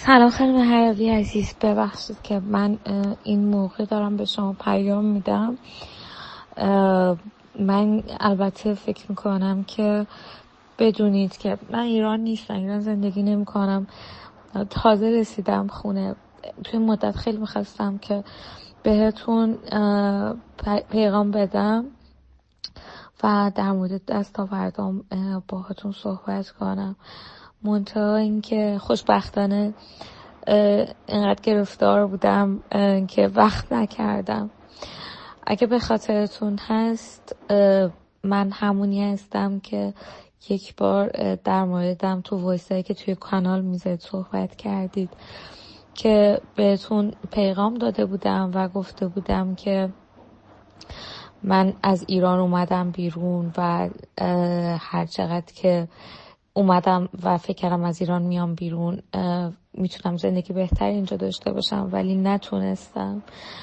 سلام خانم هروی عزیز، ببخشید که من این موقع دارم به شما پیام میدم. من البته فکر میکنم که بدونید که من ایران نیستم، ایران زندگی نمی کنم، تازه رسیدم خونه. توی مدت خیلی میخواستم که بهتون پیغام بدم و در مورد دستاوردام باهاتون صحبت کنم. منتها اینکه خوشبختانه اینقدر گرفتار بودم که وقت نکردم. اگه به خاطرتون هست، من همونی هستم که یک بار در موردم تو وایسایی که توی کانال میذارید صحبت کردید، که بهتون پیغام داده بودم و گفته بودم که من از ایران اومدم بیرون و هر چقدر که اومدم و فکر کردم از ایران میام بیرون میتونم زندگی بهتری اینجا داشته باشم، ولی نتونستم.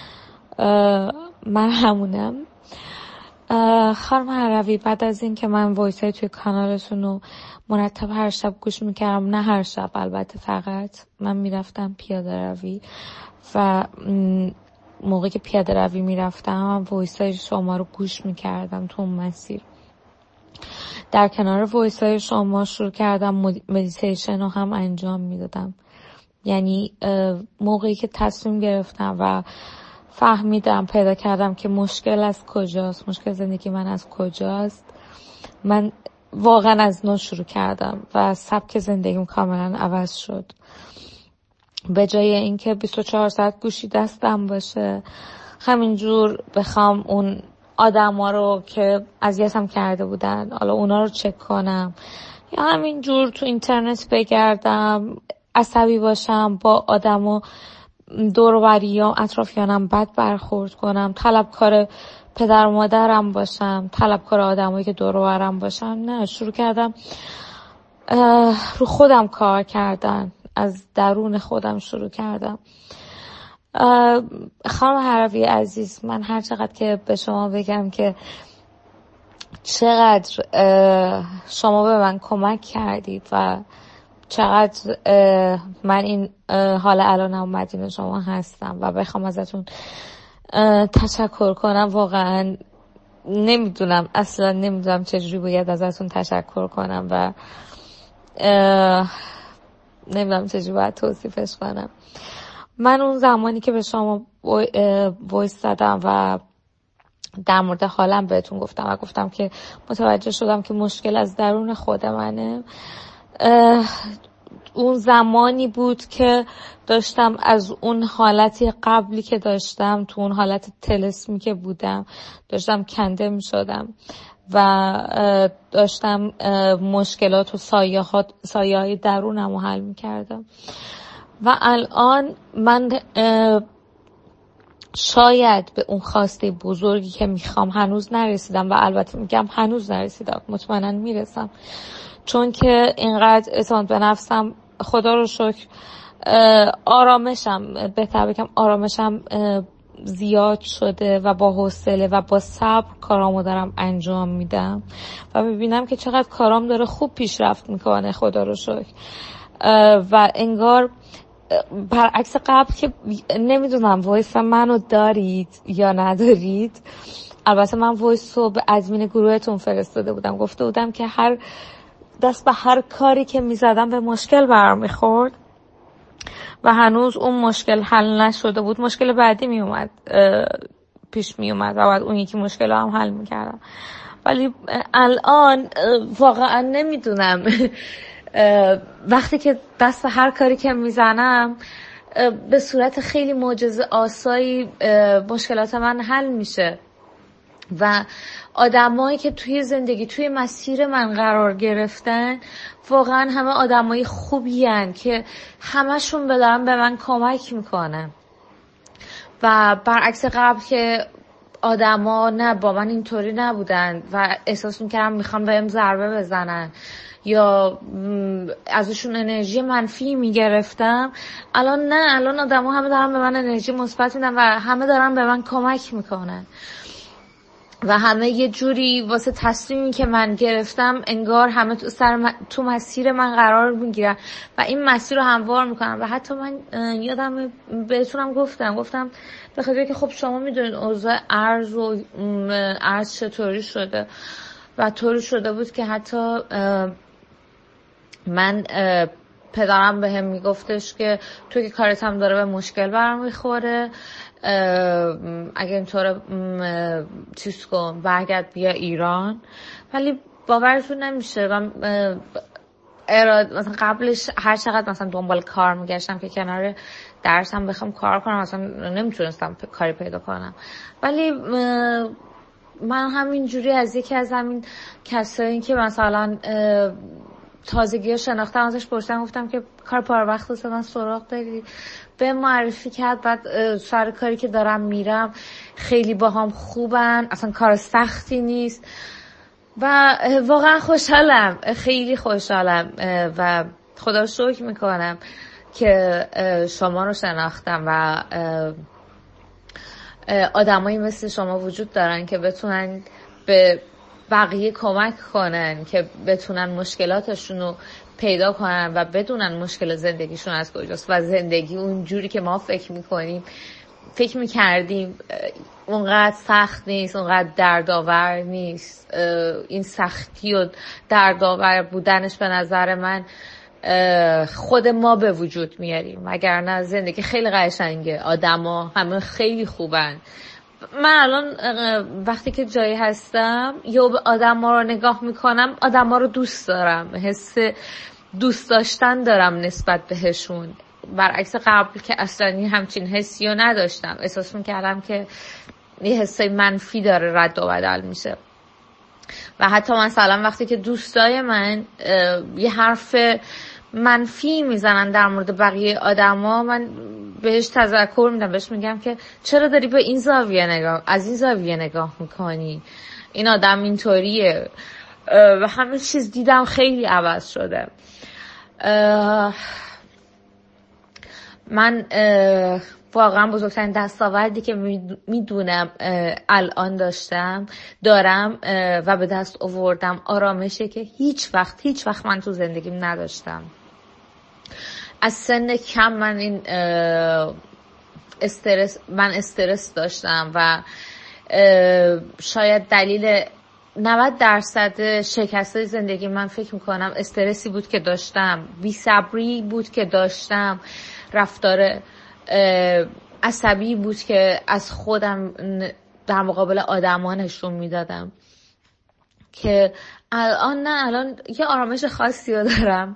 من همونم. خانم هروی، بعد از این که من وایسای توی کانالتون رو مرتب هر شب گوش میکردم، نه هر شب البته، فقط من میرفتم پیاده روی و موقعی که پیاده روی میرفتم وایسای شما رو گوش میکردم تو اون مسیر. در کنار وایسای شما شروع کردم مدیتیشن رو هم انجام میدادم. یعنی موقعی که تصمیم گرفتم و فهمیدم، پیدا کردم که مشکل از کجاست، مشکل زندگی من از کجاست، من واقعا از نو شروع کردم و سبک زندگیم کاملا عوض شد. به جای اینکه 24 ساعت گوشی دستم باشه، همینجور بخوام اون آدما رو که اذیتم کرده بودن حالا اونا رو چک کنم، یا همینجور تو اینترنت بگردم، عصبی باشم، با آدما دور و بریام اطرافیانم بد برخورد کنم، طلبکار پدر و مادرم باشم، طلبکار آدمایی که دور و برم باشم، نه، شروع کردم رو خودم کار کردن، از درون خودم شروع کردم. خانم هروی عزیز، من هر چقدر که به شما بگم که چقدر شما به من کمک کردید و چقدر من این حال الانم مدیون شما هستم و بخوام ازتون تشکر کنم، واقعا نمیدونم، اصلا نمیدونم چجوری باید ازتون تشکر کنم و نمیدونم چجوری باید توصیفش کنم. من اون زمانی که به شما وایس دادم و در مورد حالم بهتون گفتم و گفتم که متوجه شدم که مشکل از درون خود منه، اون زمانی بود که داشتم از اون حالتی قبلی که داشتم، تو اون حالت طلسمی که بودم، داشتم کنده می شدم و داشتم مشکلات و سایه های درونم رو حل می کردم. و الان من شاید به اون خواسته بزرگی که میخوام هنوز نرسیدم، و البته میگم هنوز نرسیدم، مطمئنا میرسم، چون که اینقدر اعتماد به نفسم، خدا رو شکر، آرامشم، بهتر بگم آرامشم زیاد شده و با حوصله و با صبر کارامو دارم انجام میدم و میبینم که چقدر کارام داره خوب پیشرفت میکنه، خدا رو شکر. و انگار برعکس قبل که نمیدونم وایس منو دارید یا ندارید. البته من وایس رو به ادمین گروهتون فرستاده بودم، گفته بودم که هر دست به هر کاری که میزدم به مشکل برمیخورد و هنوز اون مشکل حل نشده بود، مشکل بعدی میومد پیش میومد و بعد اون یکی مشکل هم حل میکردم. ولی الان واقعا نمیدونم وقتی که دست هر کاری که میزنم به صورت خیلی معجزه آسایی مشکلات من حل میشه و آدمایی که توی زندگی، توی مسیر من قرار گرفتن، واقعا همه آدمای خوبی هن که همشون دارن به من کمک میکنن. و برعکس قبل که آدما نه، با من اینطوری نبودن و احساس میکردم میخوان بهم ضربه بزنن یا ازشون انرژی منفی میگرفتم، الان نه، الان آدما همه دارن به من انرژی مثبت میدن و همه دارن به من کمک میکنن. و همه یه جوری واسه تصمیمی که من گرفتم انگار همه تو مسیر من قرار میگیرن و این مسیر رو هموار میکنم. و حتی من یادم بهتونم گفتم به خاطر که خب شما میدونید اوضاع ارز چطوری شده و طوری شده بود که حتی من پدرم به هم میگفتش که تو که کارت هم داره به مشکل برام میخوره، اگه اینطور چیز کن برگرد بیا ایران. ولی باورتون نمیشه و مثلا قبلش هر چقدر مثلا دنبال کار میگشتم که کنار درسم بخوام کار کنم مثلا نمیتونستم کاری پیدا کنم. ولی من همینجوری از یکی از همین کسایی که مثلا تازگی شناختم ازش پرسیدم، گفتم که کار پاره وقت من سراغ داری؟ به معرفی کرد. بعد سر کاری که دارم میرم خیلی باهام خوبن، اصلا کار سختی نیست و واقعا خوشحالم، خیلی خوشحالم و خدا رو شکر میکنم که شما رو شناختم و آدمایی مثل شما وجود دارن که بتونن به بقیه کمک کنن، که بتونن مشکلاتشون رو پیدا کنن و بدونن مشکل زندگیشون از کجاست و زندگی اون جوری که ما فکر میکردیم اونقدر سخت نیست، اونقدر دردآور نیست. این سختی و دردآور بودنش به نظر من خود ما به وجود میاریم، وگرنه زندگی خیلی قشنگه، آدما همه خیلی خوبن. من الان وقتی که جایی هستم یا به آدما رو نگاه میکنم، آدما رو دوست دارم، حس دوست داشتن دارم نسبت بهشون، برعکس قبل که اصلا همچین حسی رو نداشتم. احساس میکردم که یه حسی منفی داره رد و بدل میشه و حتی مثلا وقتی که دوستای من یه حرف منفی میزنن در مورد بقیه آدما، من بهش تذکر میدم، بهش میگم که چرا داری به این زاویه از این زاویه نگاه میکنی، این آدم اینطوریه و همه چیز دیدم خیلی عوض شده. من واقعا بزرگترین دستاوردی که میدونم الان دارم و به دست آوردم آرامشه که هیچ وقت من تو زندگیم نداشتم. از سن کم من این استرس داشتم و شاید دلیل 90% شکست زندگی من فکر میکنم استرسی بود که داشتم، بی‌صبری بود که داشتم، رفتار عصبی بود که از خودم در مقابل آدما نشون میدادم که الان یه آرامش خاصی رو دارم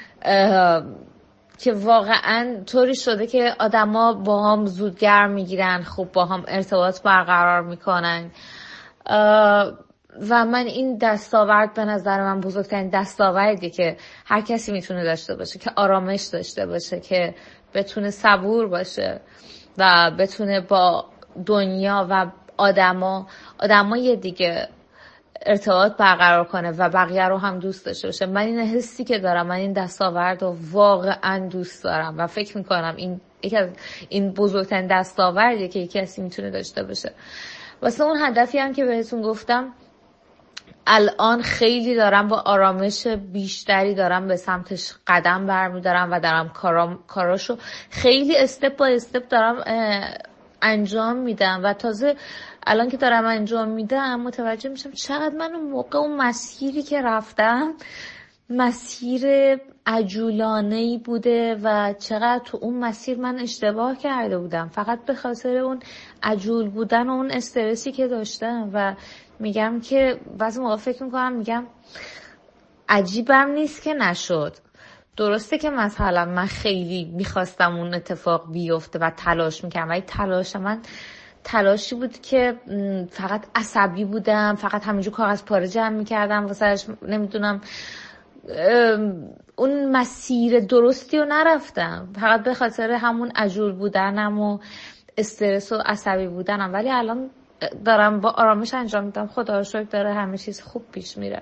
که واقعا طوری شده که آدما با هم زود گرم میگیرن، خوب با هم ارتباط برقرار میکنن و من این دستاورد به نظر من بزرگترین دستاوردی که هر کسی میتونه داشته باشه، که آرامش داشته باشه، که بتونه صبور باشه و بتونه با دنیا و آدمای دیگه ارتباط برقرار کنه و بقیه رو هم دوست داشته باشه. من این حسی که دارم، من این دستاورد رو واقعا دوست دارم و فکر میکنم این بزرگترین دستاوردیه که کسی میتونه داشته باشه. واسه اون هدفی هم که بهتون گفتم الان خیلی دارم با آرامش بیشتری دارم به سمتش قدم برمیدارم و دارم کاراشو خیلی استپ با استپ دارم انجام میدم و تازه الان که دارم انجام میدم متوجه میشم چقدر من اون موقع اون مسیری که رفتم مسیر عجولانه‌ای بوده و چقدر تو اون مسیر من اشتباه کرده بودم فقط به خاطر اون عجول بودن و اون استرسی که داشتم. و میگم که بعضی موقع فکر میگم عجیبم نیست که نشد. درسته که مثلا من خیلی میخواستم اون اتفاق بیفته و تلاش میکردم، ولی تلاش من تلاشی بود که فقط عصبی بودم، فقط همینجور کاغذ پاره جمع میکردم واسهش، نمیدونم اون مسیر درستی رو نرفتم فقط به خاطر همون عجول بودنم و استرس و عصبی بودنم. ولی الان دارم با آرامش انجام میدم، خدا رو شکر داره همه چیز خوب پیش میره.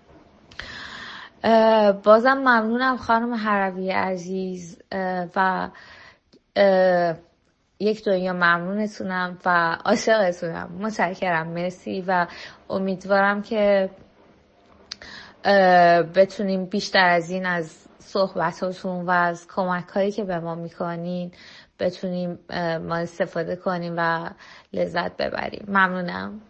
بازم ممنونم خانم حربی عزیز و یک دنیا ممنونتونم و عاشقتونم. متشکرم، مرسی و امیدوارم که بتونیم بیشتر از این از صحبتاتون و از کمک هایی که به ما میکنین بتونیم ما استفاده کنیم و لذت ببریم. ممنونم.